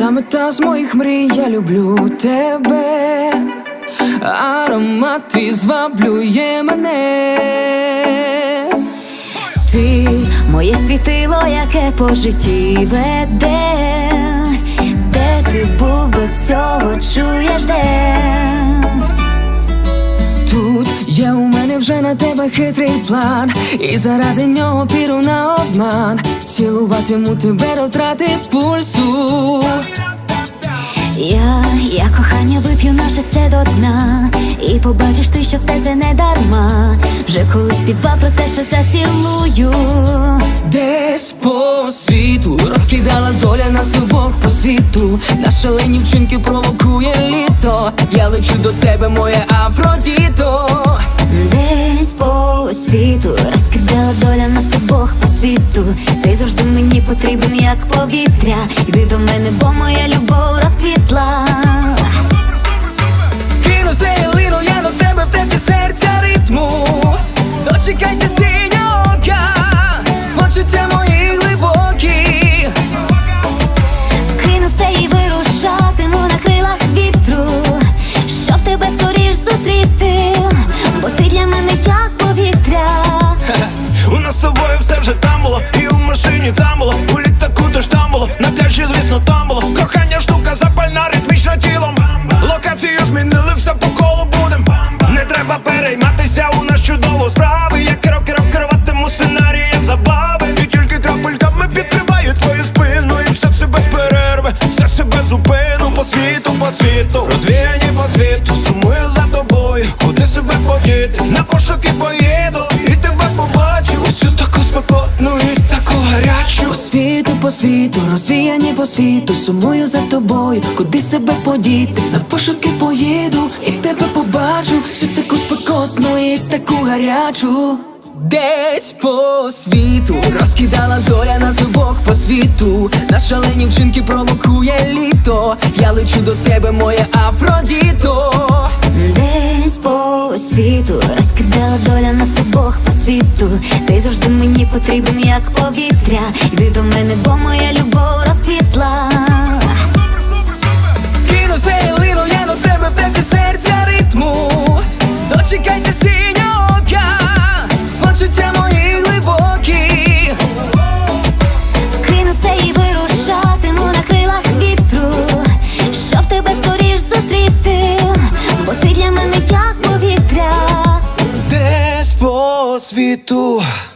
та мета з моїх мрій, я люблю тебе. Аромат твій зваблює мене. Ти моє світило, яке по житті веде. Де ти був до цього, чуєш де? Тут є у мене вже на тебе хитрий план, і заради нього піду на обман. Цілуватиму тебе до втрати пульсу. Я кохання вип'ю наше все до дна, і побачиш ти, що все це не дарма. Вже коли співав про те, що зацілую. Десь по світу розкидала доля нас обох по світу. На шалені вчинки провокує літо. Я лечу до тебе, моє Афродіто. Десь по світу розкидала доля нас обох по світу. Ти завжди мені потрібен, як повітря. Йди до мене, бо моя любов розквітла. Кину лину я до тебе в темпі серця ритму. Дочекайся синьока, почуття мої глибокі. Кину все і вирушатиму на крилах вітру, щоб тебе скоріш зустріти, бо ти для мене як повітря. У нас з тобою все вже там було, і у машині там було, у літаку теж там було, на пляжі, звісно, там було. Кохання штука запальна, ритмічна тілом. Локацію змінили, все по колу будем. Не треба перейматися, у нас чудово справи. Я керуватиму сценарієм забави. І тільки крапельками підкриваю твою спину. І все це без перерви, все це без зупину. По світу, розвіяні по світу. Сумую за тобою, куди себе подіти. На пошуки поїду, і тебе побачу. Усю таку спекотну і таку гарячу. По світу, розвіяні по світу. Сумую за тобою, куди себе подіти. На пошуки поїду, і тебе побачу. Всю таку спекотну і таку гарячу. Десь по світу розкидала доля нас обох по світу. На шалені вчинки провокує літо. Я лечу до тебе, моє Афродіто. Десь по світу розкидала доля нас обох по світу. Ти завжди мені потрібен, як повітря. Йди до мене, бо моя любов розквітла. Кину лину я до тебе в темпі серця ритму. Дочекайся синьока, почуття мої глибокі. Кину все і вирушатиму на крилах вітру, щоб тебе скоріш зустріти, бо ти для мене як повітря. Десь по світу